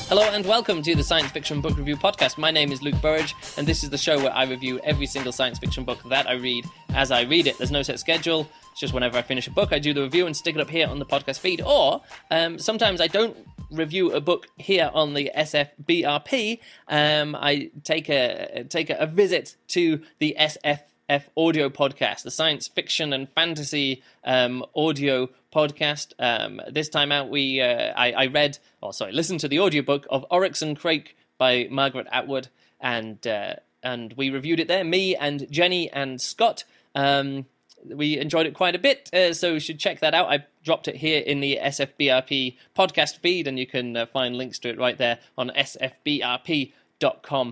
Hello and welcome to the Science Fiction Book Review Podcast. My name is Luke Burridge, and this is the show where I review every single science fiction book that I read as I read it. There's no set schedule. It's just whenever I finish a book, I do the review and stick it up here on the podcast feed. Or sometimes I don't review a book here on the SFBRP. I take a visit to the SFF audio podcast, the science fiction and fantasy audio podcast. This time out, I listened to the audiobook of Oryx and Crake by Margaret Atwood, and we reviewed it there. Me and Jenny and Scott. We enjoyed it quite a bit, so you should check that out. I dropped it here in the SFBRP podcast feed, and you can find links to it right there on sfbrp.com.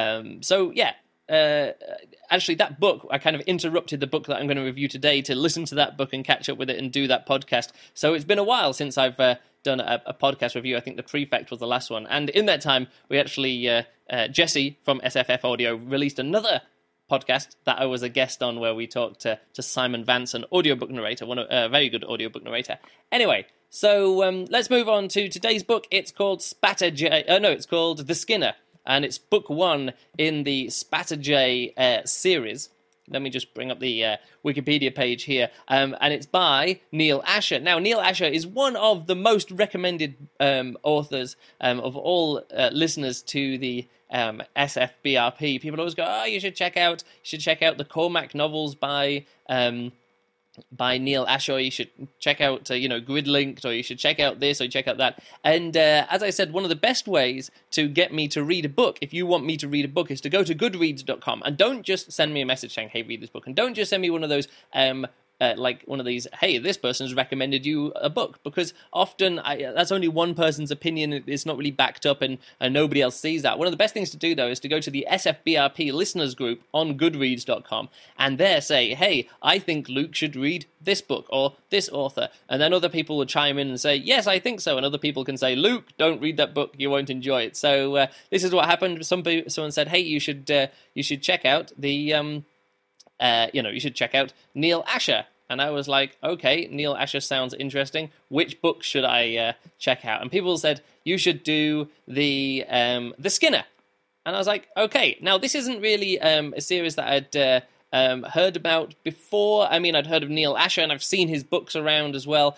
Actually, that book, I kind of interrupted the book that I'm going to review today to listen to that book and catch up with it and do that podcast. So it's been a while since I've done a podcast review. I think The Prefect was the last one. And in that time, we actually, Jesse from SFF Audio released another podcast that I was a guest on where we talked to Simon Vance, an audiobook narrator, a very good audiobook narrator. Anyway, so let's move on to today's book. It's called it's called The Skinner. And it's book one in the Spatterjay series. Let me just bring up the Wikipedia page here. And it's by Neil Asher. Now, Neil Asher is one of the most recommended authors of all listeners to the SFBRP. People always go, you should check out the Cormac novels by Neil Asher. You should check out, Gridlinked, or you should check out this, or check out that. And as I said, one of the best ways to get me to read a book, if you want me to read a book, is to go to goodreads.com, and don't just send me a message saying, hey, read this book, and don't just send me one of those like one of these, hey, this person's recommended you a book, because often that's only one person's opinion. It's not really backed up, and nobody else sees that. One of the best things to do, though, is to go to the SFBRP listeners group on goodreads.com, and there say, hey, I think Luke should read this book or this author, and then other people will chime in and say, yes, I think so, and other people can say, Luke, don't read that book, you won't enjoy it. So this is what happened. Someone said, hey, you should check out the you should check out Neil Asher. And I was like, okay, Neil Asher sounds interesting. Which book should I check out? And people said, you should do the Skinner. And I was like, okay. Now, this isn't really a series that I'd heard about before. I mean, I'd heard of Neil Asher, and I've seen his books around as well.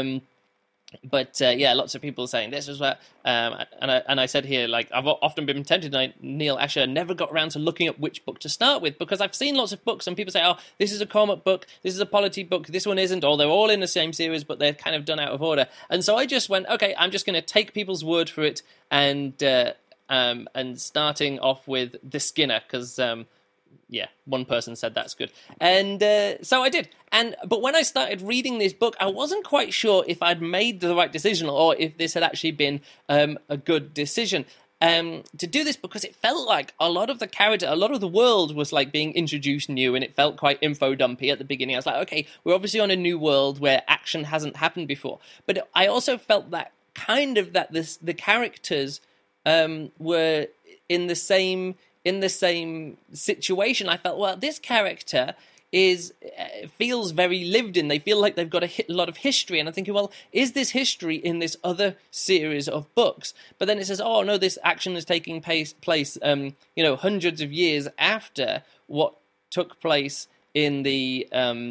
But lots of people saying this as well. And I said here, like, I've often been tempted. Neil Asher never got around to looking up which book to start with, because I've seen lots of books and people say, oh, this is a Cormac book, this is a Polity book, this one isn't, or they're all in the same series, but they're kind of done out of order. And so I just went, okay, I'm just going to take people's word for it, and starting off with The Skinner, because one person said that's good. And so I did. But when I started reading this book, I wasn't quite sure if I'd made the right decision or if this had actually been a good decision to do this, because it felt like a lot of the world was like being introduced new, and it felt quite info dumpy at the beginning. I was like, okay, we're obviously on a new world where action hasn't happened before. But I also felt that the characters were in the same situation. I felt, well, this character feels very lived in. They feel like they've got a lot of history, and I'm thinking, well, is this history in this other series of books? But then it says, oh no, this action is taking place hundreds of years after what took place in the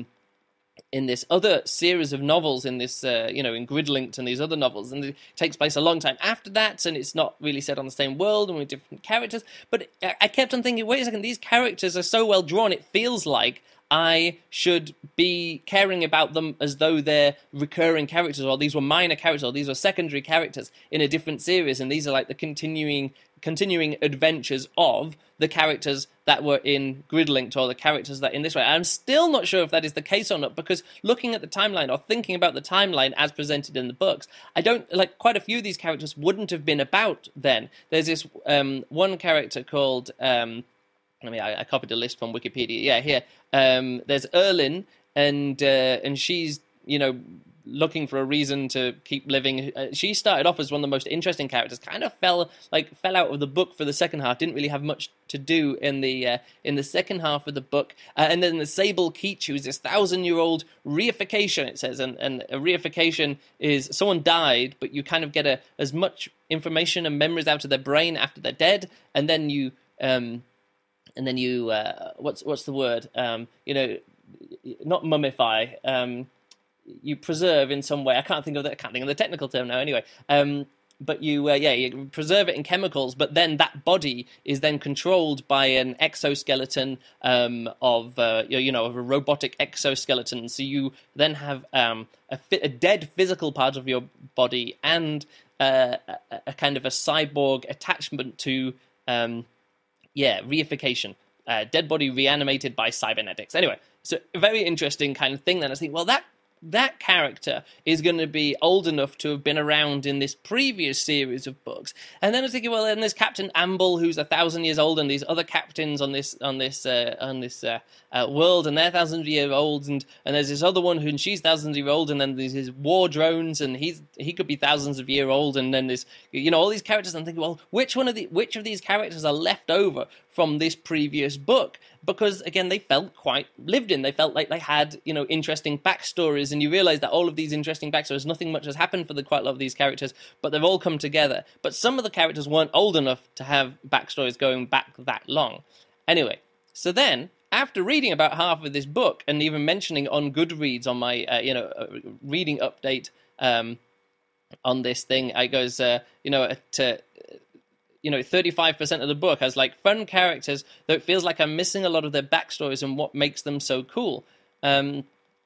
in this other series of novels, in this, in Gridlinked and these other novels, and it takes place a long time after that, and it's not really set on the same world and with different characters. But I kept on thinking, wait a second, these characters are so well drawn, it feels like I should be caring about them as though they're recurring characters, or these were minor characters, or these were secondary characters in a different series, and these are like the continuing adventures of the characters that were in Gridlinked, or the characters that in this way. I'm still not sure if that is the case or not, because looking at the timeline, or thinking about the timeline as presented in the books, I don't, like, quite a few of these characters wouldn't have been about then. There's this one character called, I copied a list from Wikipedia. Yeah, here. There's Erlin, and she's, looking for a reason to keep living. She started off as one of the most interesting characters. Kind of fell out of the book for the second half. Didn't really have much to do in the second half of the book. And then the Sable Keech, who's this 1,000-year-old reification. It says, and a reification is someone died, but you kind of get as much information and memories out of their brain after they're dead, and then you what's the word? Not mummify. You preserve in some way. I can't think of the technical term now. Anyway, but you preserve it in chemicals. But then that body is then controlled by an exoskeleton of a robotic exoskeleton. So you then have a dead physical part of your body and a kind of a cyborg attachment to reification. Dead body reanimated by cybernetics. Anyway, so a very interesting kind of thing. Then I think, well, that character is going to be old enough to have been around in this previous series of books. And then I was thinking, well, then there's Captain Amble, who's 1,000 years old, and these other captains on this world, and they're 1,000-year-olds, and there's this other one who she's 1,000-year-old, and then there's his war drones, and he could be thousands of year old, and then there's all these characters. And I'm thinking, well, which of these characters are left over from this previous book? Because again, they felt quite lived in. They felt like they had interesting backstories, and you realise that all of these interesting backstories, nothing much has happened for quite a lot of these characters, but they've all come together. But some of the characters weren't old enough to have backstories going back that long. Anyway, so then, after reading about half of this book, and even mentioning on Goodreads on my reading update on this thing, I goes 35% of the book has like fun characters, though it feels like I'm missing a lot of their backstories and what makes them so cool. And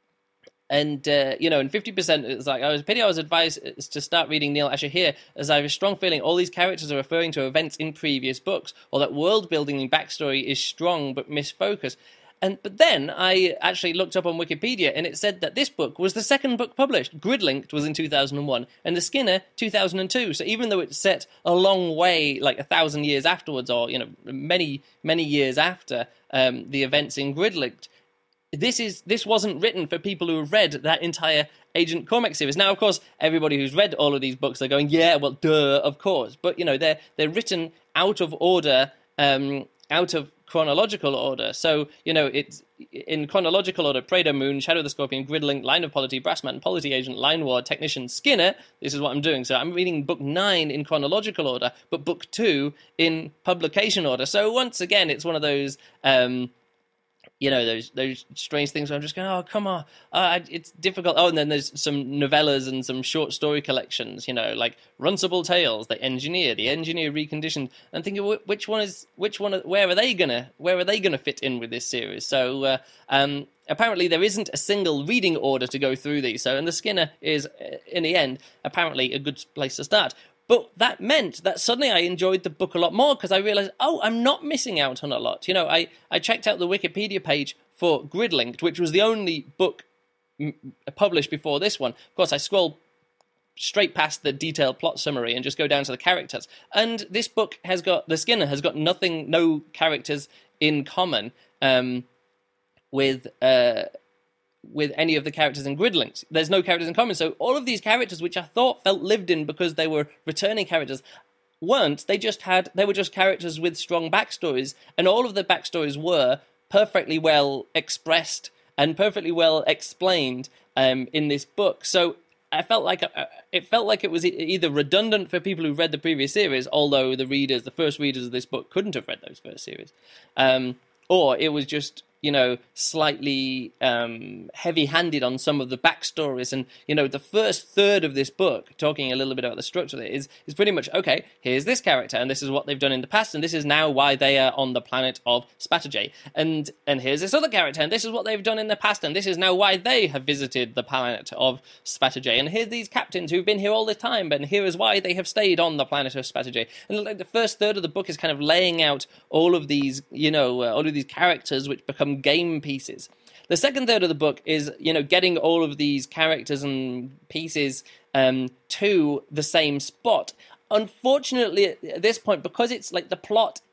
50% is like, I was advised to start reading Neil Asher here, as I have a strong feeling all these characters are referring to events in previous books, or that world building and backstory is strong but misfocused. But then I actually looked up on Wikipedia, and it said that this book was the second book published. Gridlinked was in 2001, and The Skinner 2002. So even though it's set a long way, like 1,000 years afterwards, or many years after the events in Gridlinked, this wasn't written for people who have read that entire Agent Cormac series. Now, of course, everybody who's read all of these books, they're going, yeah, well, duh, of course. But they're written out of order, out of chronological order. So, it's in chronological order: Praetor Moon, Shadow of the Scorpion, Gridlink, Line of Polity, Brassman, Polity Agent, Line Ward, Technician, Skinner. This is what I'm doing. So I'm reading book 9 in chronological order, but book 2 in publication order. So once again, it's one of those those strange things where I'm just going, oh, come on, it's difficult. Oh, and then there's some novellas and some short story collections, like Runcible Tales, The Engineer Reconditioned. I'm thinking, where are they gonna fit in with this series? So apparently there isn't a single reading order to go through these. So, and The Skinner is, in the end, apparently a good place to start. But that meant that suddenly I enjoyed the book a lot more, because I realised, I'm not missing out on a lot. I checked out the Wikipedia page for Gridlinked, which was the only book published before this one. Of course, I scrolled straight past the detailed plot summary and just go down to the characters. And this book The Skinner has got no characters in common with any of the characters in Gridlinks. There's no characters in common. So all of these characters, which I thought felt lived in because they were returning characters, weren't. They were just characters with strong backstories, and all of the backstories were perfectly well expressed and perfectly well explained in this book. So I felt like it was either redundant for people who read the previous series, although the first readers of this book couldn't have read those first series, or it was just slightly heavy-handed on some of the backstories. And, the first third of this book, talking a little bit about the structure of it, is pretty much, okay, here's this character, and this is what they've done in the past, and this is now why they are on the planet of Spatterjay. And here's this other character, and this is what they've done in the past, and this is now why they have visited the planet of Spatterjay. And here's these captains who've been here all this time, and here is why they have stayed on the planet of Spatterjay. And the first third of the book is kind of laying out all of these, all of these characters which become game pieces. The second third of the book is, getting all of these characters and pieces to the same spot. Unfortunately, at this point, because it's like the plot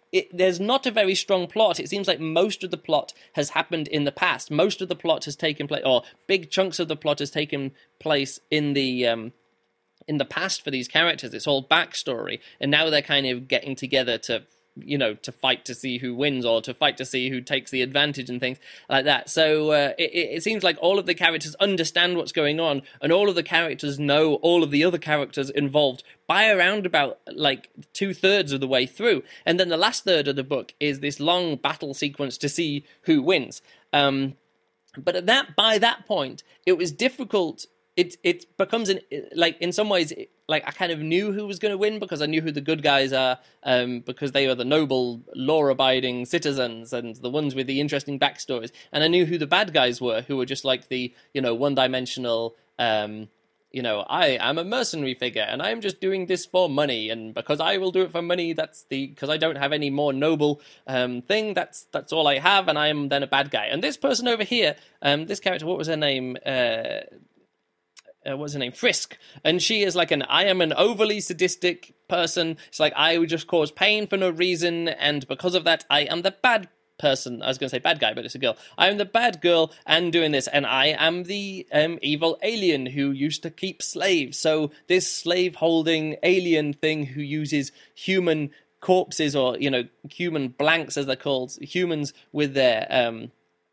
there's not a very strong plot. It seems like most of the plot has happened in the past. Most of the plot has taken place, or big chunks of the plot has taken place in the past for these characters. It's all backstory, and now they're kind of getting together to fight to see who wins, or to fight to see who takes the advantage and things like that. So it seems like all of the characters understand what's going on, and all of the characters know all of the other characters involved by around about like 2/3 of the way through. And then the last third of the book is this long battle sequence to see who wins. But by that point, it was difficult. It becomes in some ways, like I kind of knew who was going to win because I knew who the good guys are, because they are the noble, law-abiding citizens and the ones with the interesting backstories, and I knew who the bad guys were, who were just like the one-dimensional. I am a mercenary figure, and I am just doing this for money, and because I will do it for money, because I don't have any more noble thing. That's all I have, and I am then a bad guy. And this person over here, this character, what was her name? What's her name? Frisk. And she is like I am an overly sadistic person. It's like I would just cause pain for no reason, and because of that, I am the bad person. I was going to say bad guy, but it's a girl. I am the bad girl and doing this, and I am the evil alien who used to keep slaves. So this slave-holding alien thing who uses human corpses, or human blanks as they're called, humans with their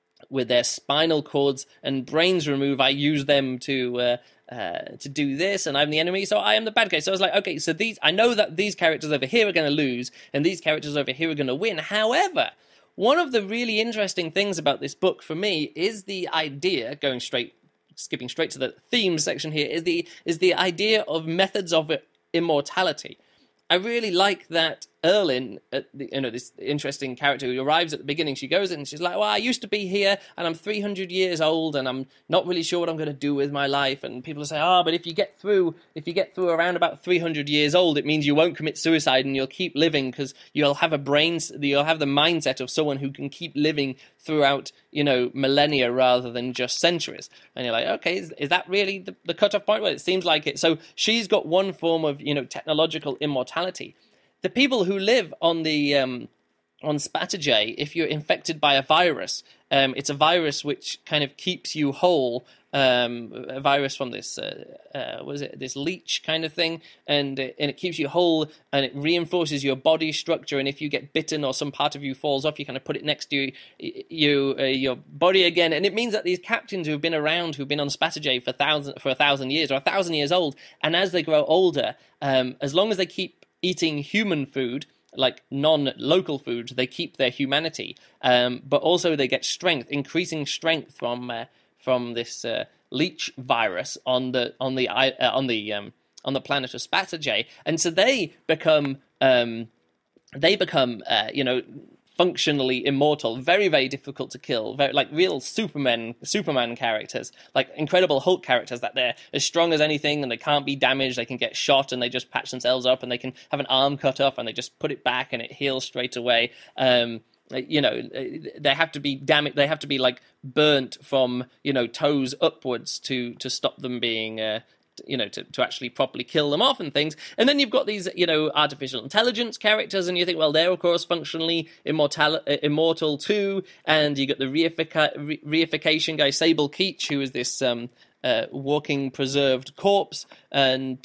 spinal cords and brains removed. I use them to do this, and I'm the enemy, so I am the bad guy. So I was like, okay, so I know that these characters over here are going to lose, and these characters over here are going to win. However, one of the really interesting things about this book for me is the idea, skipping straight to the themes section here, is the idea of methods of immortality. I really like that Erlin, this interesting character who arrives at the beginning, she goes in and she's like, well, I used to be here, and I'm 300 years old, and I'm not really sure what I'm going to do with my life. And people say, but if you get through around about 300 years old, it means you won't commit suicide and you'll keep living, because you'll have the mindset of someone who can keep living throughout, millennia rather than just centuries. And you're like, okay, is that really the cutoff point? Well, it seems like it. So she's got one form of, technological immortality. The people who live on the on Spatterjay, if you're infected by a virus, it's a virus which kind of keeps you whole. A virus from this, this leech kind of thing, and it keeps you whole, and it reinforces your body structure. And if you get bitten or some part of you falls off, you kind of put it next to your body again. And it means that these captains who've been on Spatterjay for 1,000 years, or 1,000 years old, and as they grow older, as long as they keep eating human food, like non-local food, they keep their humanity, but also they get increasing strength from this leech virus on the planet of Spatterjay, and so they become functionally immortal, very, very difficult to kill, very, like real Superman characters, like Incredible Hulk characters, that they're as strong as anything and they can't be damaged. They can get shot and they just patch themselves up, and they can have an arm cut off and they just put it back and it heals straight away. They have to be they have to be like burnt from toes upwards to stop them being to actually properly kill them off and things. And then you've got these artificial intelligence characters, and you think, well, they're of course functionally immortal too. And you got the reification guy, Sable Keech, who is this walking preserved corpse, and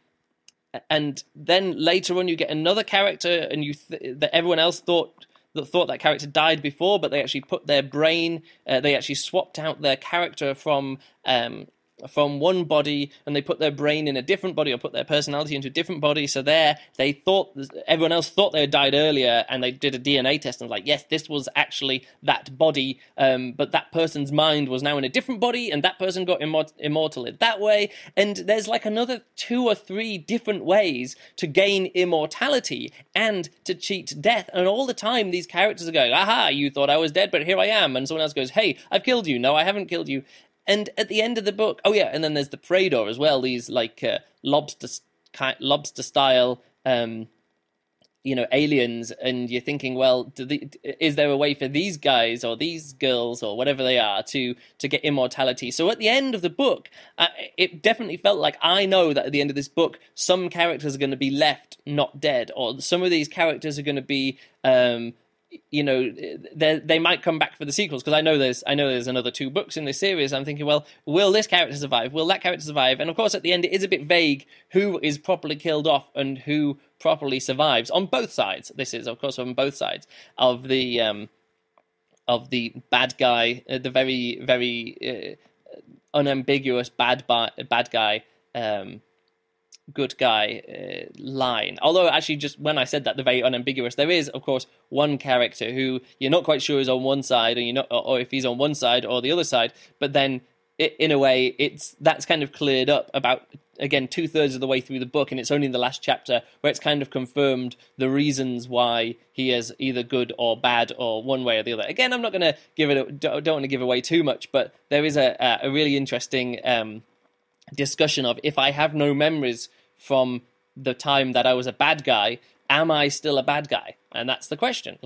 then later on you get another character, and that everyone else thought that character died before, but they actually put their brain, they actually swapped out their character from one body, and they put their brain in a different body, or put their personality into a different body. So everyone else thought they had died earlier, and they did a DNA test and was like, yes, this was actually that body, but that person's mind was now in a different body, and that person got immortal in that way. And there's like another 2 or 3 different ways to gain immortality and to cheat death. And all the time these characters are going, aha, you thought I was dead, but here I am. And someone else goes, hey, I've killed you. No, I haven't killed you. And at the end of the book, and then there's the Praedor as well. These like lobster style, aliens, and you're thinking, well, is there a way for these guys or these girls or whatever they are to get immortality? So at the end of the book, it definitely felt like, I know that at the end of this book, some characters are going to be left not dead, or some of these characters are going to be they might come back for the sequels, because I know there's another 2 books in this series. I'm thinking, well, will this character survive? Will that character survive? And of course, at the end, it is a bit vague who is properly killed off and who properly survives on both sides. This is, of course, on both sides of the bad guy, the very, very unambiguous bad guy. Good guy line. Although, actually, just when I said that, the very unambiguous, there is, of course, one character who you're not quite sure is on one side, or if he's on one side or the other side. But then, in a way, that's kind of cleared up about, again, 2/3 of the way through the book, and it's only in the last chapter where it's kind of confirmed the reasons why he is either good or bad, or one way or the other. Again, I'm not going to don't want to give away too much, but there is a really interesting discussion of, if I have no memories from the time that I was a bad guy, am I still a bad guy? And that's the question.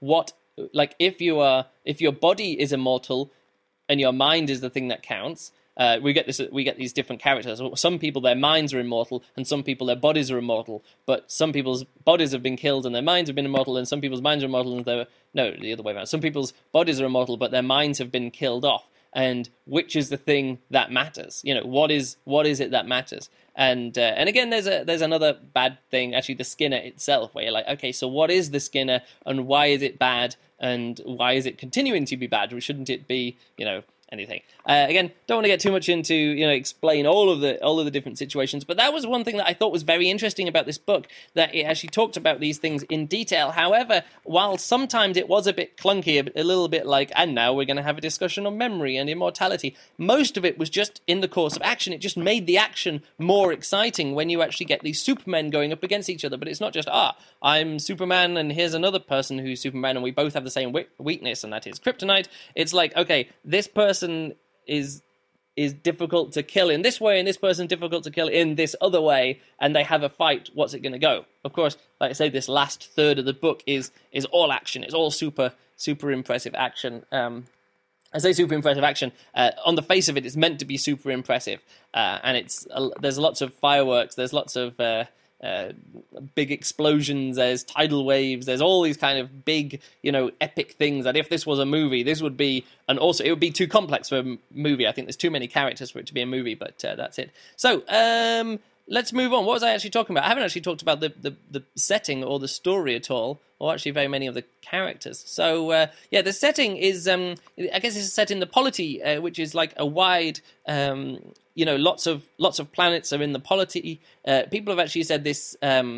If your body is immortal and your mind is the thing that counts, we get these different characters. Some people, their minds are immortal, and some people, their bodies are immortal. But some people's bodies have been killed and their minds have been immortal, and some people's minds are immortal and the other way around. Some people's bodies are immortal, but their minds have been killed off. And which is the thing that matters? What is it that matters? And again, there's another bad thing, actually, the Skinner itself, where you're like, okay, so what is the Skinner, and why is it bad, and why is it continuing to be bad? Or shouldn't it be, anything? Again, don't want to get too much into explain all of the different situations, but that was one thing that I thought was very interesting about this book, that it actually talked about these things in detail. However, while sometimes it was a bit clunky, a little bit like, and now we're going to have a discussion on memory and immortality, most of it was just in the course of action. It just made the action more exciting when you actually get these Supermen going up against each other. But it's not just, I'm Superman and here's another person who's Superman and we both have the same weakness, and that is kryptonite. It's like, okay, this person is difficult to kill in this way, and this person difficult to kill in this other way, and they have a fight. What's it going to go? Of course, like I say, this last third of the book is all action. It's all super impressive action. I say super impressive action. On the face of it, it's meant to be super impressive, and there's lots of fireworks. There's lots of big explosions, there's tidal waves, there's all these kind of big, epic things that if this was a movie, this would be, and also it would be too complex for a movie. I think there's too many characters for it to be a movie, but that's it. So, let's move on. What was I actually talking about? I haven't actually talked about the setting or the story at all, or actually very many of the characters. So, the setting is, I guess it's set in the polity, which is like a wide, lots of planets are in the polity. People have actually said this,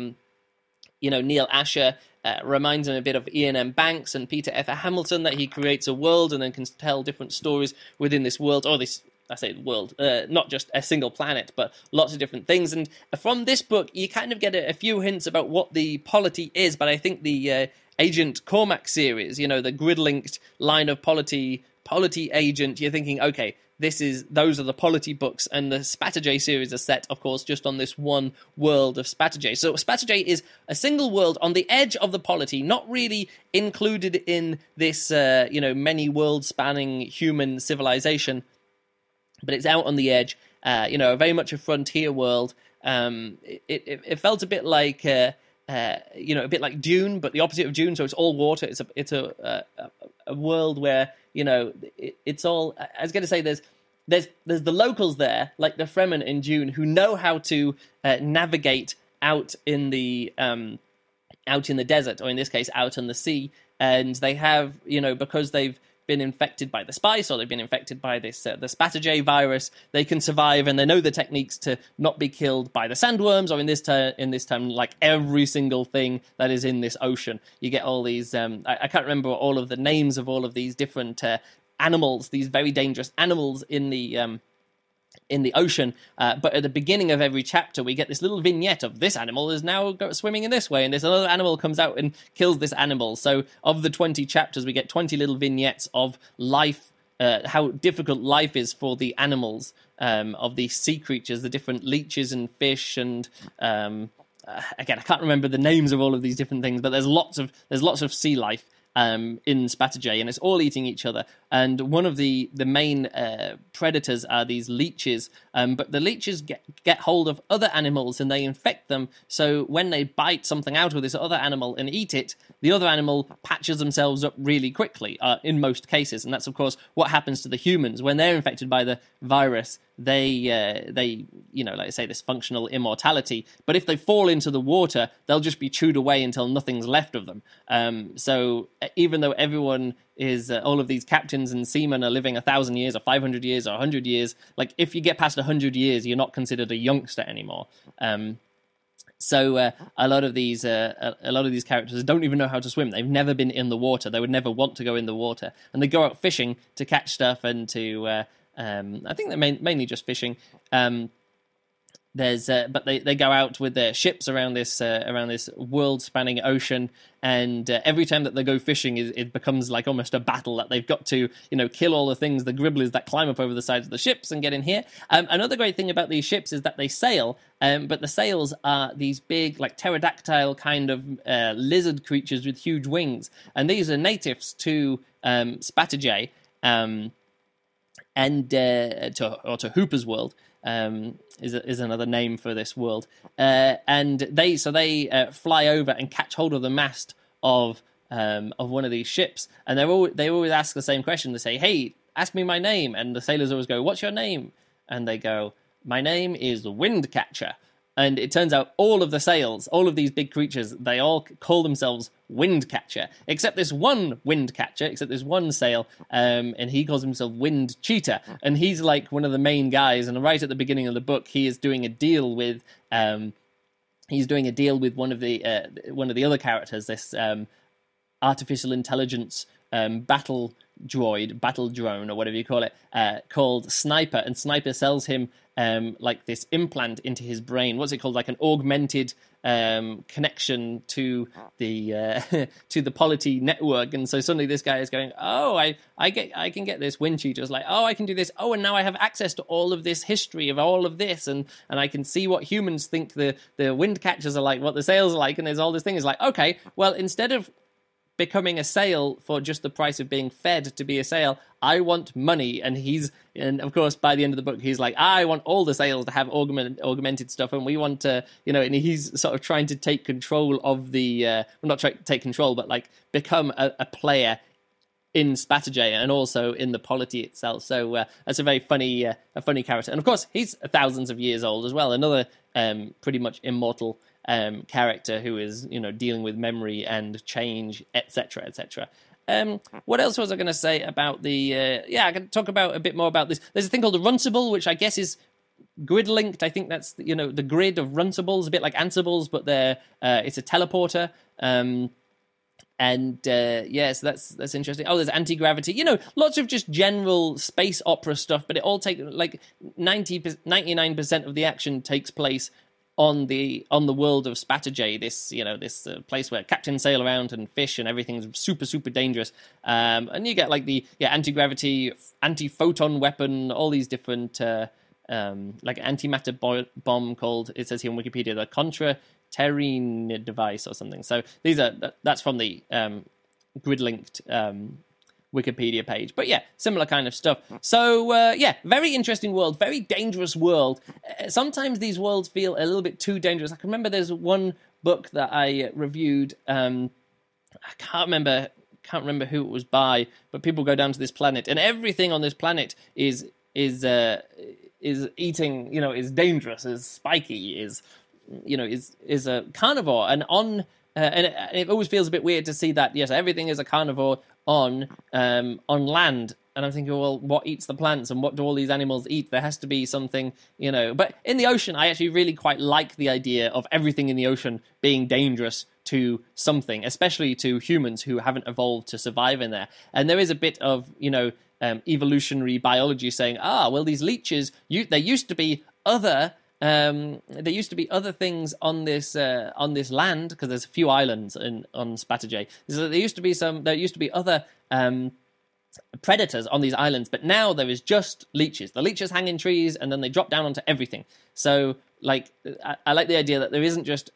Neil Asher reminds him a bit of Ian M. Banks and Peter F. Hamilton, that he creates a world and then can tell different stories within this world, or this, I say world, not just a single planet, but lots of different things. And from this book, you kind of get a few hints about what the polity is, but I think the Agent Cormac series, the grid-linked line of polity agent, you're thinking, okay, those are the polity books, and the Spatterjay series are set, of course, just on this one world of Spatterjay. So Spatterjay is a single world on the edge of the polity, not really included in this, many world-spanning human civilization, but it's out on the edge, very much a frontier world. It felt a bit like, a bit like Dune, but the opposite of Dune. So it's all water. It's a world where it's all. I was going to say there's the locals there, like the Fremen in Dune, who know how to navigate out in the desert, or in this case, out on the sea, and they have because they've been infected by the spice, or they've been infected by this the Spatterjay virus, they can survive, and they know the techniques to not be killed by the sandworms, or in this time, like every single thing that is in this ocean. You get all these. I can't remember all of the names of all of these different animals, these very dangerous animals in the ocean, but at the beginning of every chapter we get this little vignette of this animal is now swimming in this way, and this other animal comes out and kills this animal. So of the 20 chapters, we get 20 little vignettes of life, how difficult life is for the animals, of these sea creatures, the different leeches and fish and again, I can't remember the names of all of these different things, but there's lots of sea life in Spatterjay, and it's all eating each other. And one of the main predators are these leeches, but the leeches get hold of other animals and they infect them. So when they bite something out of this other animal and eat it, the other animal patches themselves up really quickly in most cases. And that's, of course, what happens to the humans when they're infected by the virus. They like I say, this functional immortality. But if they fall into the water, they'll just be chewed away until nothing's left of them. So even though everyone is, all of these captains and seamen are living 1,000 years or 500 years or 100 years, like if you get past 100 years, you're not considered a youngster anymore. So a lot of these characters don't even know how to swim. They've never been in the water. They would never want to go in the water, and they go out fishing to catch stuff and to. I think they're mainly just fishing. But they go out with their ships around this world-spanning ocean, and every time that they go fishing, it becomes like almost a battle that they've got to kill all the things, the gribblers that climb up over the sides of the ships and get in here. Another great thing about these ships is that they sail, but the sails are these big, like pterodactyl kind of lizard creatures with huge wings, and these are natives to Spatterjay. And to Hooper's World is another name for this world, and they fly over and catch hold of the mast of one of these ships, and they always ask the same question. They say, "Hey, ask me my name," and the sailors always go, "What's your name?" And they go, "My name is Windcatcher." And it turns out all of the sails, all of these big creatures, they all call themselves Windcatcher, except this one sail, and he calls himself Wind Cheater, and he's like one of the main guys. And right at the beginning of the book, he is doing a deal with one of the other characters, this artificial intelligence battle drone, or whatever you call it, called Sniper, and Sniper sells him like this implant into his brain. What's it called? Like an augmented connection to the to the Polity network. And so suddenly this guy is going, "Oh, I can get this." Wind Cheater's like, "Oh, I can do this. Oh, and now I have access to all of this history of all of this, and I can see what humans think the wind catchers are like, what the sails are like, and there's all this thing." It's like, okay, well, instead of becoming a sail for just the price of being fed to be a sail, I want money. And of course, by the end of the book, he's like, I want all the sails to have augmented stuff, and we want to, and he's sort of trying to take control of not try to take control, but like become a player in Spatterjay and also in the Polity itself. So that's a very funny character. And of course, he's thousands of years old as well. Another pretty much immortal character who is, dealing with memory and change, etc., etc. What else was I going to say about the... I can talk about a bit more about this. There's a thing called the Runcible, which I guess is grid-linked. I think that's, the grid of Runcibles, a bit like Ansibles, but it's a teleporter. So that's interesting. Oh, there's anti-gravity. Lots of just general space opera stuff, but it all takes, like, 99% of the action takes place on the world of Spatterjay, this place where captains sail around and fish and everything's super, super dangerous. And you get like the anti-gravity, anti-photon weapon, all these different like antimatter bomb called, it says here on Wikipedia, the Contra Terrene device or something. So that's from the grid-linked Wikipedia page. But yeah, similar kind of stuff. So very interesting world, very dangerous world. Sometimes these worlds feel a little bit too dangerous. I can remember there's one book that I reviewed. I can't remember who it was by, but people go down to this planet, and everything on this planet is eating, is dangerous, is spiky, is a carnivore, and it always feels a bit weird to see that, yes, everything is a carnivore on land. And I'm thinking, well, what eats the plants, and what do all these animals eat? There has to be something, But in the ocean, I actually really quite like the idea of everything in the ocean being dangerous to something, especially to humans who haven't evolved to survive in there. And there is a bit of, evolutionary biology saying, well, these leeches, there used to be other things on this land, because there's a few islands on Spatterjay. So there used to be other predators on these islands, but now there is just leeches. The leeches hang in trees, and then they drop down onto everything. So, like, I like the idea that there isn't just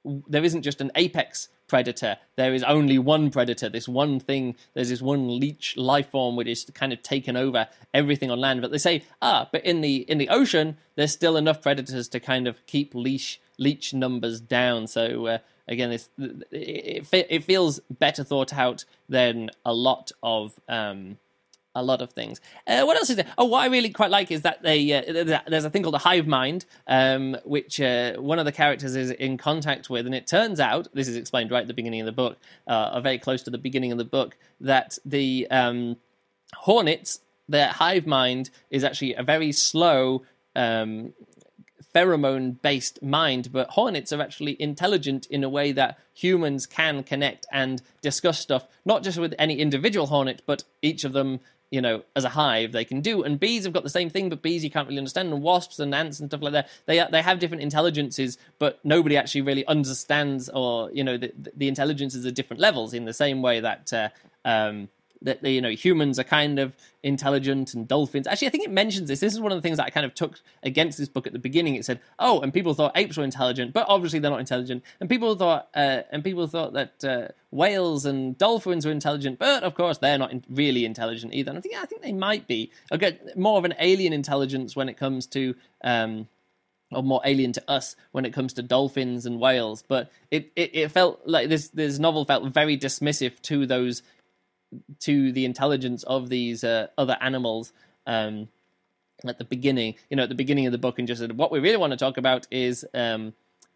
there isn't just an apex predator. There is only one predator, this one thing. There's this one leech life form which is kind of taken over everything on land. But they say, but in the ocean, there's still enough predators to kind of keep leech numbers down. So again, it feels better thought out than a lot of things. What else is there? What I really quite like is that there's a thing called a hive mind, which one of the characters is in contact with, and it turns out, this is explained right at the beginning of the book, or very close to the beginning of the book, that the hornets, their hive mind is actually a very slow pheromone-based mind, but hornets are actually intelligent in a way that humans can connect and discuss stuff, not just with any individual hornet, but each of them, as a hive, they can do. And bees have got the same thing, but bees you can't really understand, and wasps and ants and stuff like that, they have different intelligences, but nobody actually really understands, or, the intelligences are different levels, in the same way that humans are kind of intelligent, and dolphins. Actually, I think it mentions this. This is one of the things that I kind of took against this book at the beginning. It said, and people thought apes were intelligent, but obviously they're not intelligent. And people thought that whales and dolphins were intelligent, but of course they're not really intelligent either. And I think they might be. Okay, more of an alien intelligence when it comes to, or more alien to us when it comes to dolphins and whales. But it felt like this novel felt very dismissive to the intelligence of these other animals at the beginning. At the beginning of the book, and just said, what we really want to talk about is the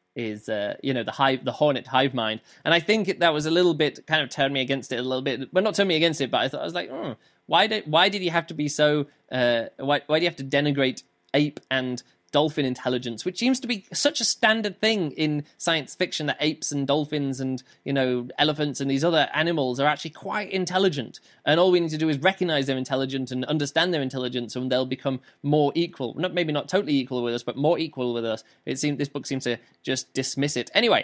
hornet hive mind. And I think that was a little bit kind of turned me against it a little bit, but not turned me against it. But I was like, why did you have to be so? Why do you have to denigrate ape and dolphin intelligence, which seems to be such a standard thing in science fiction, that apes and dolphins and elephants and these other animals are actually quite intelligent, and all we need to do is recognize their intelligence and understand their intelligence, and they'll become more equal. Maybe not totally equal with us, but more equal with us. This book seems to just dismiss it. Anyway,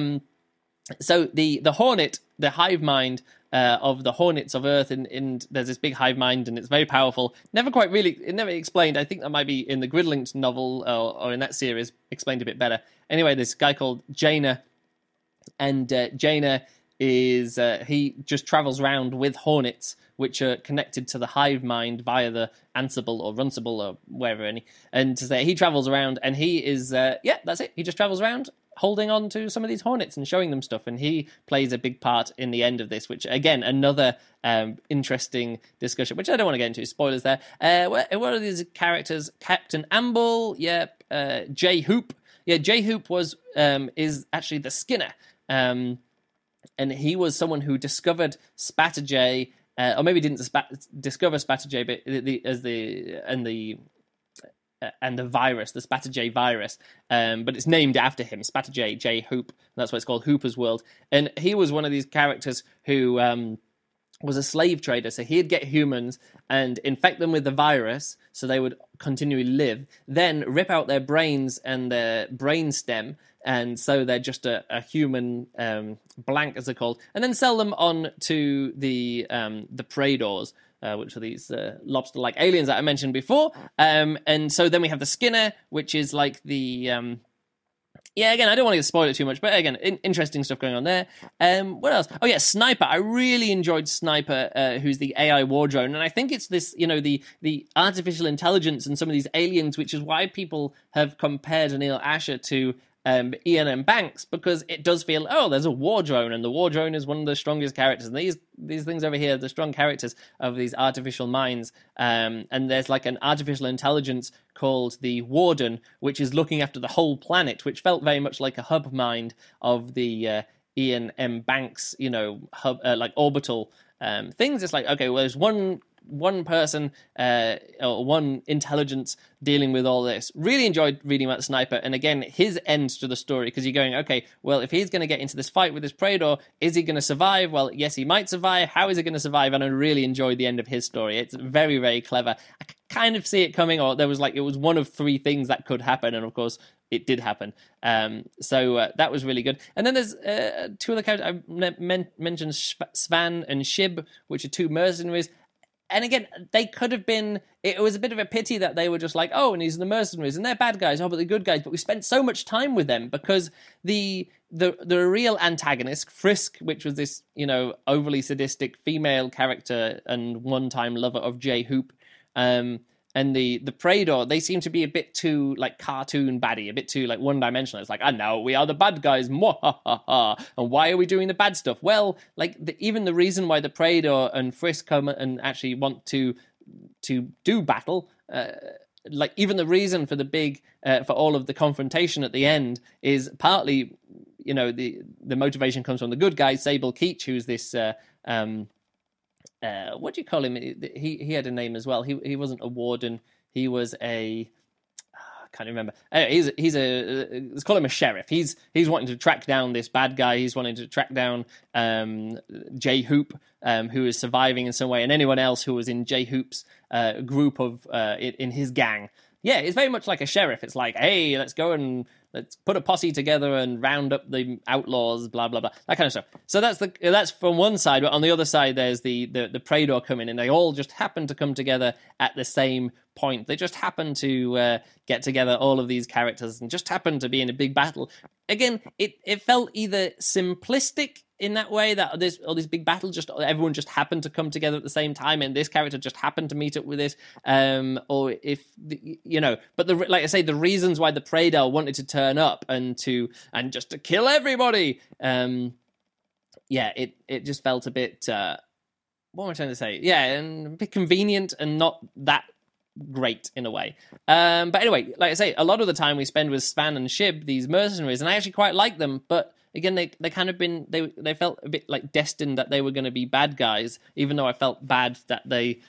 so the hornet, the hive mind of the hornets of Earth, and there's this big hive mind, and it's very powerful. It never explained. I think that might be in the Gridlinked novel, or in that series, explained a bit better. Anyway, this guy called Jaina, and Jaina is he just travels around with hornets, which are connected to the hive mind via the Ansible or Runcible or wherever any. And he travels around, and he is that's it. He just travels around, holding on to some of these hornets and showing them stuff, and he plays a big part in the end of this, which, again, another interesting discussion, which I don't want to get into, spoilers there. What are these characters? Captain Amble, J Hoop. Yeah, J Hoop is actually the Skinner, and he was someone who discovered Spatterjay, or maybe didn't discover Spatterjay, but and the virus, the Spatterjay virus, but it's named after him, Spatterjay, J Hoop. That's why it's called Hooper's World. And he was one of these characters who was a slave trader. So he'd get humans and infect them with the virus, so they would continually live, then rip out their brains and their brain stem, and so they're just a human blank, as they're called, and then sell them on to the Praedors, which are these lobster-like aliens that I mentioned before. And so then we have the Skinner, which is like the... again, I don't want to spoil it too much, but again, interesting stuff going on there. What else? Oh yeah, Sniper. I really enjoyed Sniper, who's the AI war drone, and I think it's this, the artificial intelligence and some of these aliens, which is why people have compared Neil Asher to Ian M. Banks, because it does feel, there's a war drone, and the war drone is one of the strongest characters, and these things over here, the strong characters of these artificial minds, and there's like an artificial intelligence called the Warden, which is looking after the whole planet, which felt very much like a hub mind of the Ian M. Banks, hub, like orbital things. It's like, okay, well, there's one person or one intelligence dealing with all this. Really enjoyed reading about Sniper, and again, his end to the story, because you're going, okay, well, if he's going to get into this fight with this Praedor, is he going to survive? Well, yes, he might survive. How is he going to survive? And I really enjoyed the end of his story. It's very, very clever. I kind of see it coming, or it was one of three things that could happen, and of course it did happen. So that was really good. And then there's two other characters. I mentioned Svan and Shib, which are two mercenaries. And again, they could have been. It was a bit of a pity that they were just like, oh, and these are the mercenaries, and they're bad guys. Oh, but they're good guys. But we spent so much time with them because the real antagonist, Frisk, which was this overly sadistic female character and one-time lover of J Hoop, and the Praetor, they seem to be a bit too like cartoon baddie, a bit too like one-dimensional. It's like, and now we are the bad guys, and why are we doing the bad stuff? Well, like even the reason why the Praetor and Frisk come and actually want to do battle, like even the reason for the big for all of the confrontation at the end is partly, the motivation comes from the good guy, Sable Keech, who's this. What do you call him? He had a name as well. He wasn't a warden. He was a I can't remember. Let's call him a sheriff. He's wanting to track down this bad guy. He's wanting to track down J Hoop, who is surviving in some way, and anyone else who was in J Hoop's group of in his gang. Yeah, it's very much like a sheriff. It's like, hey, let's go and let's put a posse together and round up the outlaws, blah blah blah, that kind of stuff. So that's from one side, but on the other side, there's the Praetor coming, and they all just happen to come together at the same point. They just happen to get together, all of these characters, and just happen to be in a big battle. Again, it felt either simplistic in that way that all these big battles, everyone just happened to come together at the same time, and this character just happened to meet up with this, or if but like I say, the reasons why the Praetor wanted to turn up and just to kill everybody, it just felt a bit. What am I trying to say? Yeah, and a bit convenient and not that great in a way. But anyway, like I say, a lot of the time we spend with Span and Shib, these mercenaries, and I actually quite like them, but again, they kind of they felt a bit like destined that they were going to be bad guys, even though I felt bad that they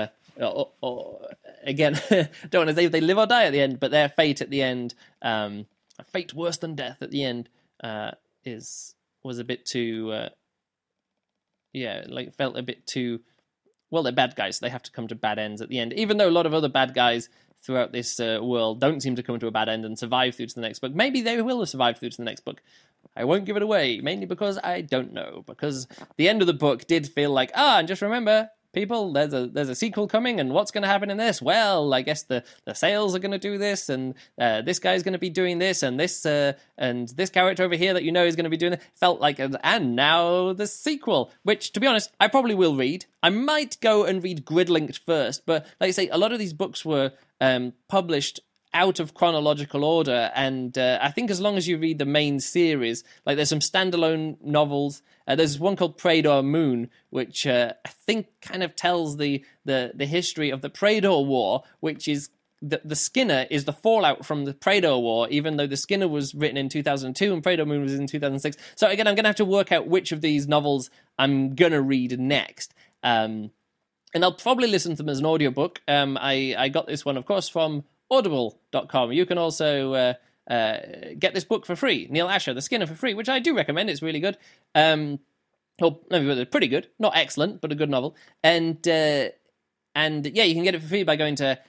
again, don't want to say if they live or die at the end, but their fate at the end, a fate worse than death at the end, was a bit too felt a bit too. Well, they're bad guys, so they have to come to bad ends at the end. Even though a lot of other bad guys throughout this world don't seem to come to a bad end and survive through to the next book. Maybe they will have survived through to the next book. I won't give it away, mainly because I don't know. Because the end of the book did feel like, and just remember, people, there's a sequel coming, and what's going to happen in this? Well, I guess the sales are going to do this, and this guy's going to be doing this, and this character over here that is going to be doing it. Felt like, and now the sequel, which, to be honest, I probably will read. I might go and read Gridlinked first, but like I say, a lot of these books were published out of chronological order, and I think as long as you read the main series, like there's some standalone novels. There's one called Praedor Moon, which I think kind of tells the history of the Praedor War, which is the Skinner is the fallout from the Praedor War, even though the Skinner was written in 2002 and Praedor Moon was in 2006. So again, I'm going to have to work out which of these novels I'm going to read next. And I'll probably listen to them as an audiobook. I got this one, of course, from audible.com. You can also get this book for free, Neil Asher, The Skinner, for free, which I do recommend. It's really good. Pretty good. Not excellent, but a good novel. And you can get it for free by going to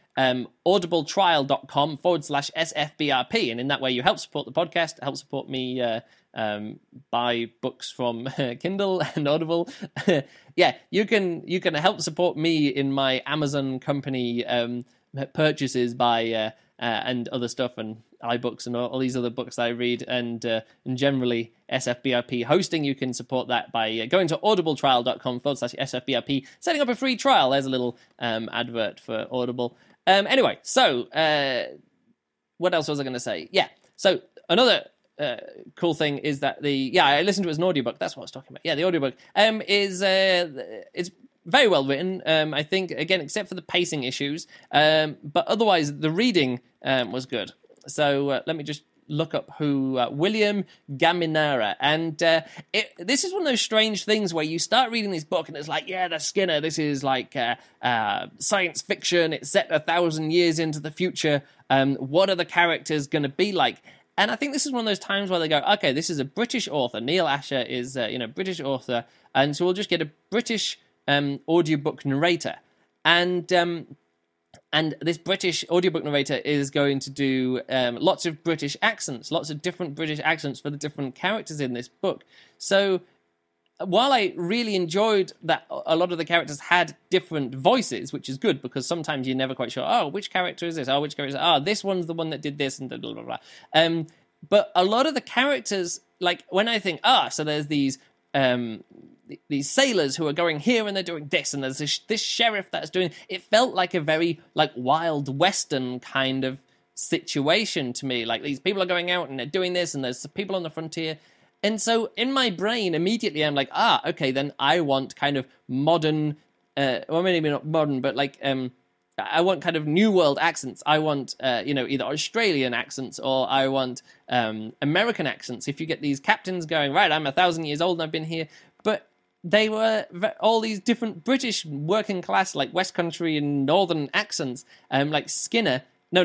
audibletrial.com/SFBRP. And in that way, you help support the podcast, help support me buy books from Kindle and Audible. You can help support me in my Amazon company purchases by and other stuff, and iBooks and all these other books that I read, and generally SFBRP hosting. You can support that by going to audibletrial.com/SFBRP, setting up a free trial. There's a little advert for Audible. Anyway, so what else was I going to say? Yeah, so another cool thing is that I listened to it as an audiobook. That's what I was talking about. Yeah, the audiobook it's very well written, I think, again, except for the pacing issues. But otherwise, the reading was good. So let me just look up who William Gaminara. And this is one of those strange things where you start reading this book and it's like, the Skinner, this is like science fiction. It's set 1,000 years into the future. What are the characters going to be like? And I think this is one of those times where they go, okay, this is a British author. Neil Asher is British author. And so we'll just get a British audiobook narrator, and this British audiobook narrator is going to do lots of British accents, lots of different British accents for the different characters in this book. So while I really enjoyed that a lot of the characters had different voices, which is good because sometimes you're never quite sure, oh, which character is this? Oh, which character is this? Oh, this one's the one that did this and blah, blah, blah. But a lot of the characters, like when I think, so there's these sailors who are going here and they're doing this, and there's this sheriff that's doing, it felt like a very like Wild Western kind of situation to me. Like these people are going out and they're doing this, and there's people on the frontier. And so in my brain, immediately I'm like, okay, then I want kind of modern, well, maybe not modern, but like, I want kind of New World accents. I want, either Australian accents or I want American accents. If you get these captains going, right, I'm 1,000 years old and I've been here. But they were all these different British working class, like West Country and Northern accents, like Sniper,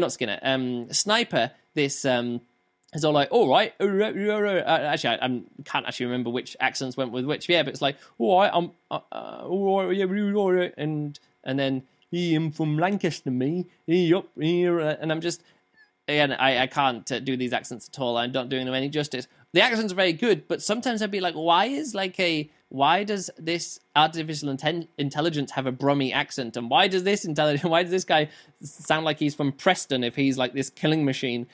this... It's all like, all right. Actually, I can't actually remember which accents went with which. Yeah, but it's like, all right, I'm all right, yeah, all right. And then, I'm from Lancaster, me. Up here. And I'm just, again, I can't do these accents at all. I'm not doing them any justice. The accents are very good, but sometimes I'd be like, why does this artificial intelligence have a Brummie accent? And why does this guy sound like he's from Preston if he's like this killing machine?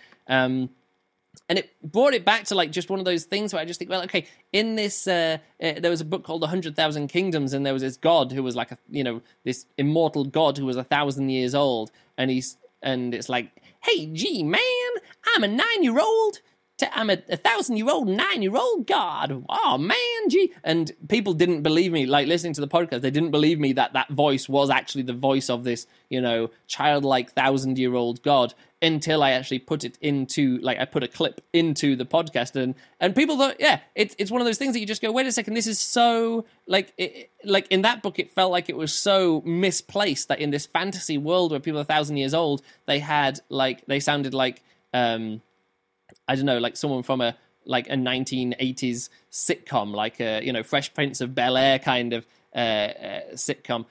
And it brought it back to like just one of those things where I just think, well, okay, in this, there was a book called 100,000 Kingdoms, and there was this god who was like this immortal god who was 1,000 years old, and it's like, hey, gee, man, I'm a 9-year-old. I'm a 1,000-year-old, 9-year-old god. Oh, man, gee. And people didn't believe me, like listening to the podcast, they didn't believe me that voice was actually the voice of this, childlike 1,000-year-old god until I actually put it into, like, I put a clip into the podcast. And people thought, yeah, it's one of those things that you just go, wait a second, this is so, like in that book, it felt like it was so misplaced that in this fantasy world where people are 1,000 years old, they sounded like, I don't know, like someone from a 1980s sitcom, like Fresh Prince of Bel-Air kind of sitcom.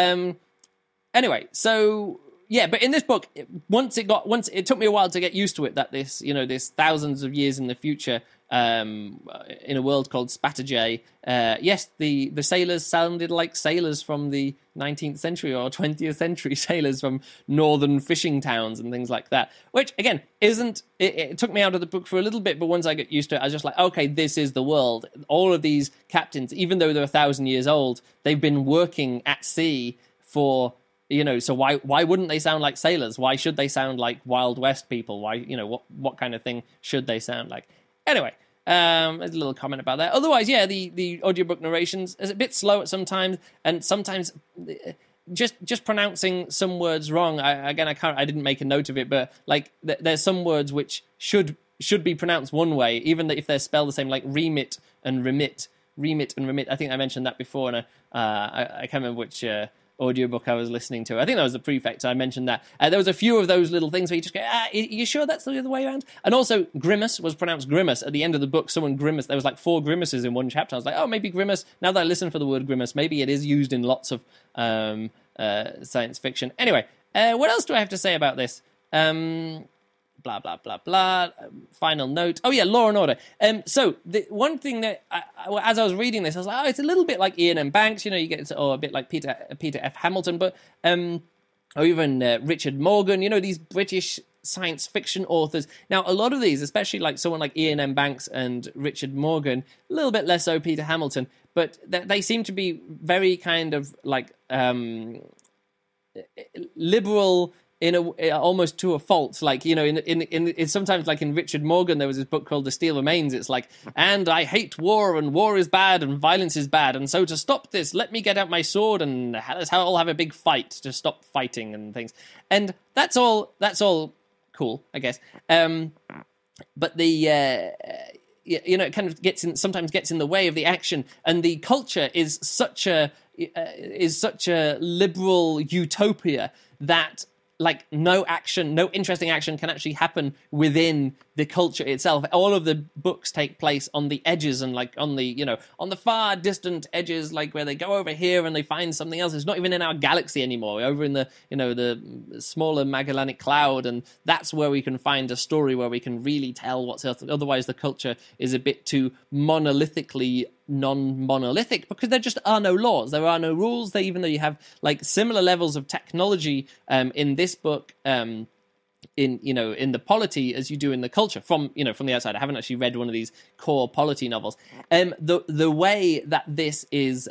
Anyway, so yeah, but in this book, once it took me a while to get used to it, that this thousands of years in the future, in a world called Spatterjay, yes, the sailors sounded like sailors from the 19th century or 20th century, sailors from northern fishing towns and things like that, which again it took me out of the book for a little bit, but once I got used to it, I was just like, okay, this is the world. All of these captains, even though they're 1,000 years old, they've been working at sea for, so why wouldn't they sound like sailors? Why should they sound like Wild West people? Why, what kind of thing should they sound like? Anyway, there's a little comment about that. Otherwise, yeah, the audiobook narrations is a bit slow at sometimes, and sometimes just pronouncing some words wrong. I didn't make a note of it, but like there's some words which should be pronounced one way, even if they're spelled the same, like remit and remit. I think I mentioned that before, and I can't remember which audiobook I was listening to. I think that was the Prefect. I mentioned that. There was a few of those little things where you just go, you sure that's the other way around? And also, grimace was pronounced grimace. At the end of the book, someone grimaced. There was like 4 grimaces in one chapter. I was like, oh, maybe grimace. Now that I listen for the word grimace, maybe it is used in lots of science fiction. Anyway, what else do I have to say about this? Blah, blah, blah, blah. Final note. Oh, yeah, Law and Order. So the one thing that, as I was reading this, I was like, it's a little bit like Ian M. Banks, you get, or a bit like Peter F. Hamilton, but, or even Richard Morgan, these British science fiction authors. Now, a lot of these, especially like someone like Ian M. Banks and Richard Morgan, a little bit less so Peter Hamilton, but they seem to be very kind of like liberal, almost to a fault, like in sometimes, like in Richard Morgan, there was this book called The Steel Remains. It's like, and I hate war, and war is bad, and violence is bad, and so to stop this, let me get out my sword, and let's all have a big fight to stop fighting and things. And that's all cool, I guess. But the it kind of sometimes gets in the way of the action, and the culture is such a liberal utopia that, like, no interesting action can actually happen within the culture itself. All of the books take place on the edges and like on the far distant edges, like where they go over here and they find something else. It's not even in our galaxy anymore. Over in the the smaller Magellanic Cloud, and that's where we can find a story where we can really tell what's else. Otherwise, the culture is a bit too monolithically non-monolithic because there just are no laws, there are no rules. Even though you have like similar levels of technology in this book, in the polity as you do in the culture from the outside. I haven't actually read one of these core polity novels. The way that this is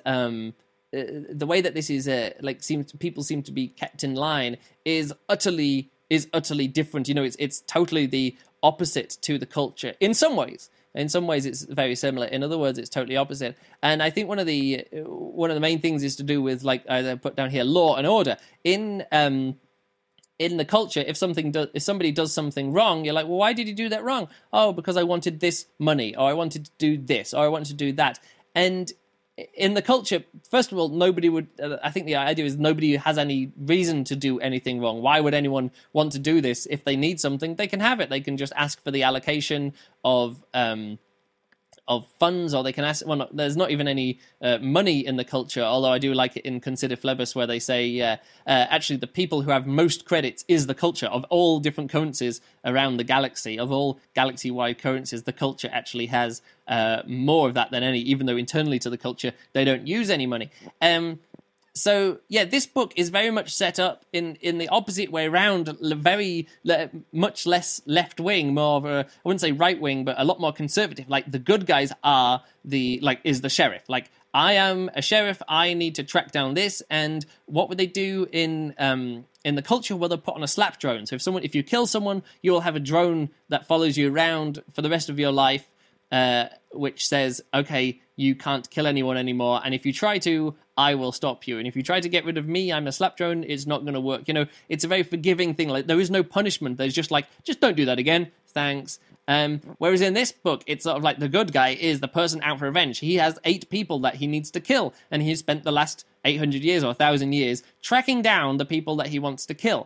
people seem to be kept in line is utterly different. It's totally the opposite to the culture in some ways. In some ways, it's very similar. In other words, it's totally opposite. And I think one of the main things is to do with, like as I put down here, law and order. In the culture, if somebody does something wrong, you're like, well, why did you do that wrong? Oh, because I wanted this money, or I wanted to do this, or I wanted to do that. And in the culture, first of all, nobody would. I think the idea is nobody has any reason to do anything wrong. Why would anyone want to do this? If they need something, they can have it. They can just ask for the allocation of funds, or they can ask. Well, there's not even any money in the culture. Although I do like it in Consider Phlebas, where they say actually the people who have most credits is the culture of all different currencies around the galaxy. Of all galaxy-wide currencies, the culture actually has more of that than any, even though internally to the culture they don't use any money. So yeah, this book is very much set up in the opposite way around, much less left wing, more of I wouldn't say right wing, but a lot more conservative. Like the good guys is the sheriff. Like, I am a sheriff, I need to track down this. And what would they do in the culture? Well, they'll put on a slap drone. So if you kill someone, you will have a drone that follows you around for the rest of your life, which says, okay, you can't kill anyone anymore, and if you try to, I will stop you. And if you try to get rid of me, I'm a slap drone, it's not going to work. It's a very forgiving thing. Like, there is no punishment. There's just like, just don't do that again. Thanks. Whereas in this book, it's sort of like the good guy is the person out for revenge. He has 8 people that he needs to kill, and he's spent the last 800 years or 1,000 years tracking down the people that he wants to kill.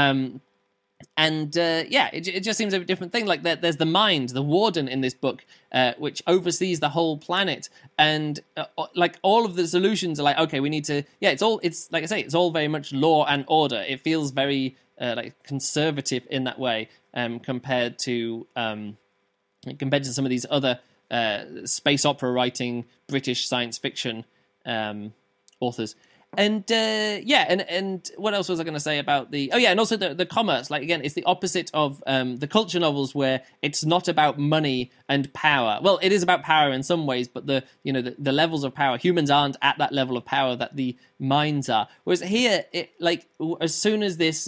It just seems a different thing. Like, there's the mind, the warden in this book, which oversees the whole planet, and like all of the solutions are like, okay, we need to. Yeah, it's like I say, it's all very much law and order. It feels very like conservative in that way, compared to some of these other space opera writing British science fiction authors. And and what else was I going to say about and also the commerce. Like, again, it's the opposite of the culture novels, where it's not about money and power. Well, it is about power in some ways, but the levels of power, humans aren't at that level of power that the minds are. Whereas here, as soon as the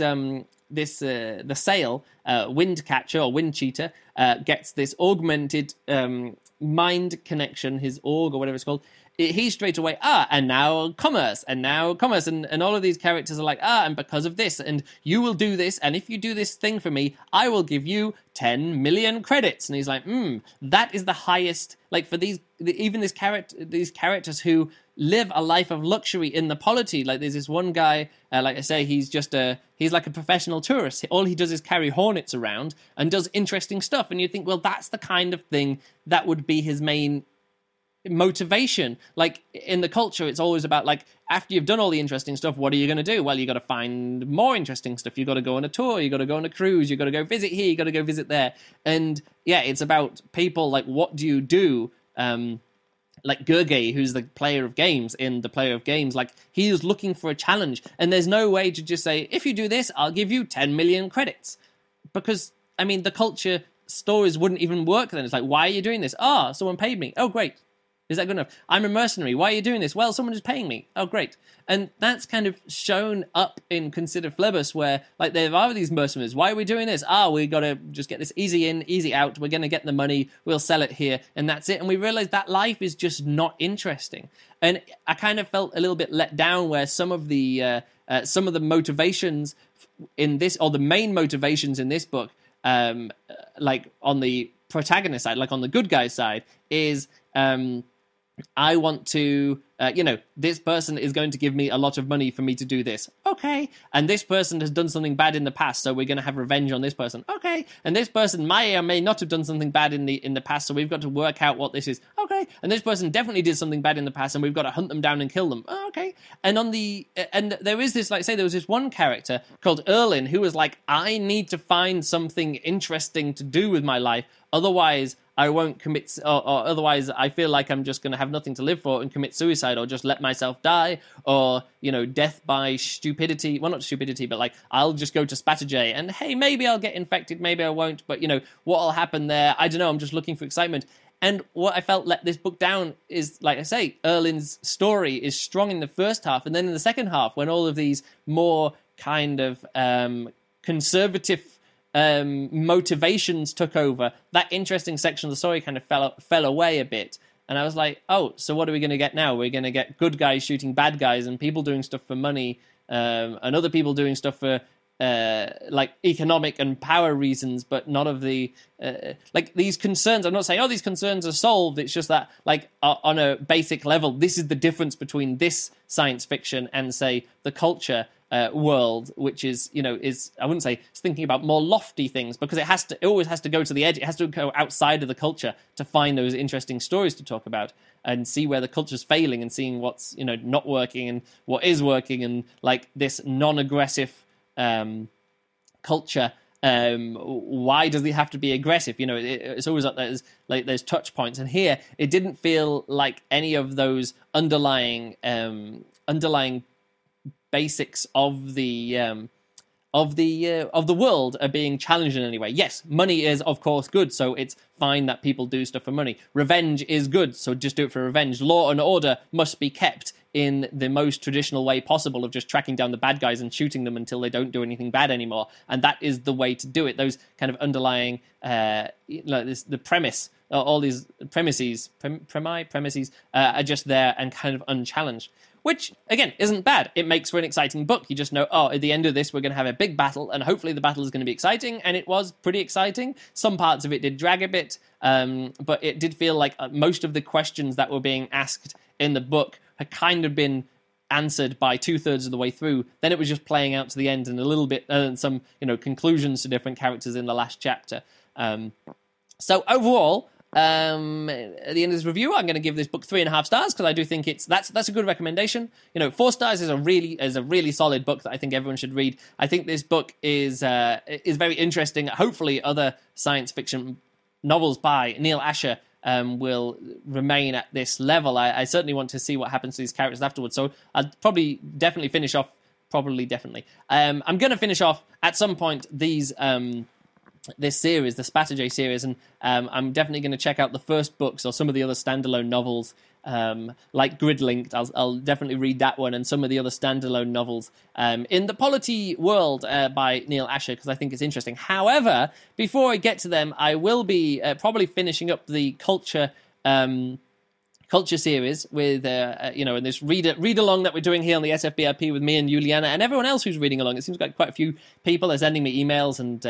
Sail, Windcatcher or Wind Cheater, gets this augmented mind connection, his org or whatever it's called, he straight away, and now commerce, and all of these characters are like, and because of this, and you will do this, and if you do this thing for me, I will give you 10 million credits. And he's like, that is the highest, like, for these characters who live a life of luxury in the polity. Like, there's this one guy, like I say, he's like a professional tourist. All he does is carry hornets around and does interesting stuff. And you think, well, that's the kind of thing that would be his main motivation. Like, in the culture, it's always about, like, after you've done all the interesting stuff, what are you going to do? Well, you got to find more interesting stuff. You got to go on a tour, you got to go on a cruise, you got to go visit here, you got to go visit there. And yeah, it's about people, like, what do you do? Like Gurgay, who's the player of games in The Player of Games, like, he is looking for a challenge, and there's no way to just say, if you do this, I'll give you 10 million credits. Because, I mean, the culture stories wouldn't even work then. It's like, why are you doing this? Someone paid me. Oh, great. Is that good enough? I'm a mercenary. Why are you doing this? Well, someone is paying me. Oh, great. And that's kind of shown up in Consider Phlebas, where, like, there are these mercenaries. Why are we doing this? We got to just get this easy in, easy out. We're going to get the money. We'll sell it here, and that's it. And we realize that life is just not interesting. And I kind of felt a little bit let down where some of the motivations in this, or the main motivations in this book, like on the protagonist side, like on the good guy side, is I want to, this person is going to give me a lot of money for me to do this. Okay. And this person has done something bad in the past, so we're going to have revenge on this person. Okay. And this person may or may not have done something bad in the past, so we've got to work out what this is. Okay. And this person definitely did something bad in the past, and we've got to hunt them down and kill them. Okay. And and there is this, like, say, there was this one character called Erlin who was like, I need to find something interesting to do with my life, otherwise I won't commit, or otherwise I feel like I'm just going to have nothing to live for and commit suicide or just let myself die, or, death by stupidity. Well, not stupidity, but like, I'll just go to Spatterjay and, hey, maybe I'll get infected, maybe I won't, but, what'll happen there? I don't know, I'm just looking for excitement. And what I felt let this book down is, like I say, Erlin's story is strong in the first half, and then in the second half, when all of these more kind of conservative motivations took over, that interesting section of the story kind of fell away a bit. And I was like, oh, so what are we going to get now? We're going to get good guys shooting bad guys and people doing stuff for money and other people doing stuff for like economic and power reasons, but not of the like these concerns. I'm not saying, these concerns are solved. It's just that, like, on a basic level, this is the difference between this science fiction and, say, the culture world, which is, is, I wouldn't say it's thinking about more lofty things, because it always has to go to the edge. It has to go outside of the culture to find those interesting stories to talk about and see where the culture's failing and seeing what's, not working and what is working, and like this non-aggressive culture. Why does it have to be aggressive? It's always like there's touch points, and here it didn't feel like any of those underlying basics of the world are being challenged in any way. Yes, money is of course good, so it's fine that people do stuff for money. Revenge is good, so just do it for revenge. Law and order must be kept in the most traditional way possible of just tracking down the bad guys and shooting them until they don't do anything bad anymore. And that is the way to do it. Those kind of underlying, the premise, all these premises are just there and kind of unchallenged. Which, again, isn't bad. It makes for an exciting book. You just know, at the end of this, we're going to have a big battle, and hopefully the battle is going to be exciting, and it was pretty exciting. Some parts of it did drag a bit, but it did feel like most of the questions that were being asked in the book had kind of been answered by 2/3 of the way through. Then it was just playing out to the end, and a little bit, some, conclusions to different characters in the last chapter. So overall, at the end of this review, I'm going to give this book 3.5 stars, because I do think that's a good recommendation. 4 stars is a really solid book that I think everyone should read. I think this book is very interesting. Hopefully, other science fiction novels by Neil Asher will remain at this level. I certainly want to see what happens to these characters afterwards. So I'll definitely finish off. I'm going to finish off at some point this series, the Spatterjay series, and I'm definitely going to check out the first books or some of the other standalone novels, like Gridlinked. I'll definitely read that one and some of the other standalone novels in the Polity world by Neil Asher, because I think it's interesting. However, before I get to them, I will be probably finishing up the culture series with in this read along that we're doing here on the SFBRP with me and Juliana and everyone else who's reading along. It seems like quite a few people are sending me emails, and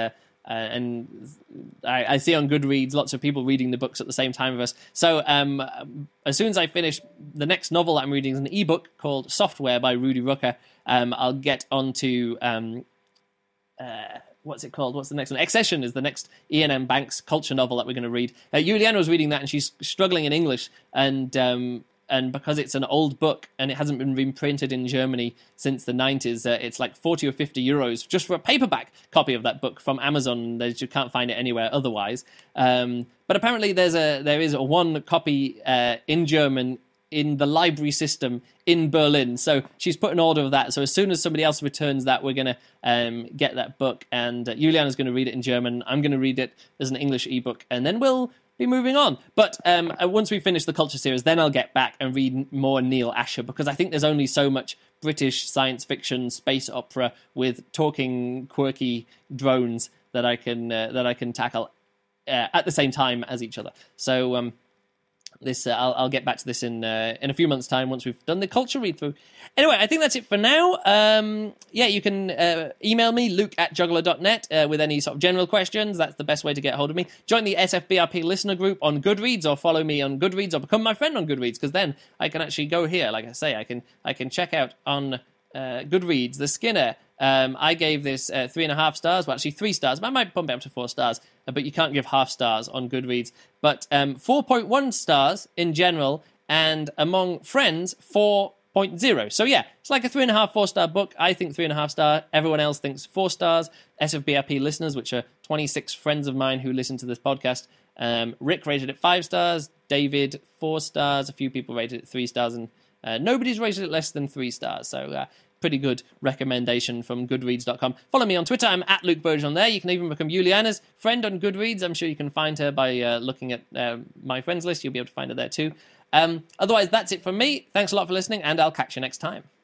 I see on Goodreads lots of people reading the books at the same time of us. So as soon as I finish, the next novel that I'm reading is an ebook called Software by Rudy Rucker. I'll get onto what's it called? What's the next one? Accession is the next Ian M. Banks culture novel that we're going to read. Juliana was reading that, and she's struggling in English, and because it's an old book and it hasn't been reprinted in Germany since the 90s, it's like 40 or 50 euros just for a paperback copy of that book from Amazon. You can't find it anywhere otherwise. But apparently there is one copy in German in the library system in Berlin. So she's put an order of that. So as soon as somebody else returns that, we're going to get that book. And Juliana's going to read it in German. I'm going to read it as an English ebook. And then we'll be moving on. But once we finish the culture series, then I'll get back and read more Neil Asher, because I think there's only so much British science fiction space opera with talking quirky drones that I can tackle at the same time as each other. So I'll get back to this in a few months' time once we've done the culture read through. Anyway, I think that's it for now. You can email me, luke@juggler.net, with any sort of general questions. That's the best way to get hold of me. Join the SFBRP listener group on Goodreads, or follow me on Goodreads, or become my friend on Goodreads, because then I can actually go here. Like I say, I can check out on Goodreads The Skinner. I gave this 3.5 stars. Well, actually 3 stars. I might bump it up to 4 stars, but you can't give half stars on Goodreads. But 4.1 stars in general, and among friends, 4.5 3.0. So yeah, it's like a 3.5, 4-star book. I think 3.5 star. Everyone else thinks 4 stars. SFBRP listeners, which are 26 friends of mine who listen to this podcast, Rick rated it 5 stars. David 4 stars. A few people rated it 3 stars, and nobody's rated it less than 3 stars. So pretty good recommendation from Goodreads.com. Follow me on Twitter. I'm at Luke Burge on there. You can even become Juliana's friend on Goodreads. I'm sure you can find her by looking at my friends list. You'll be able to find her there too. Otherwise, that's it from me. Thanks a lot for listening, and I'll catch you next time.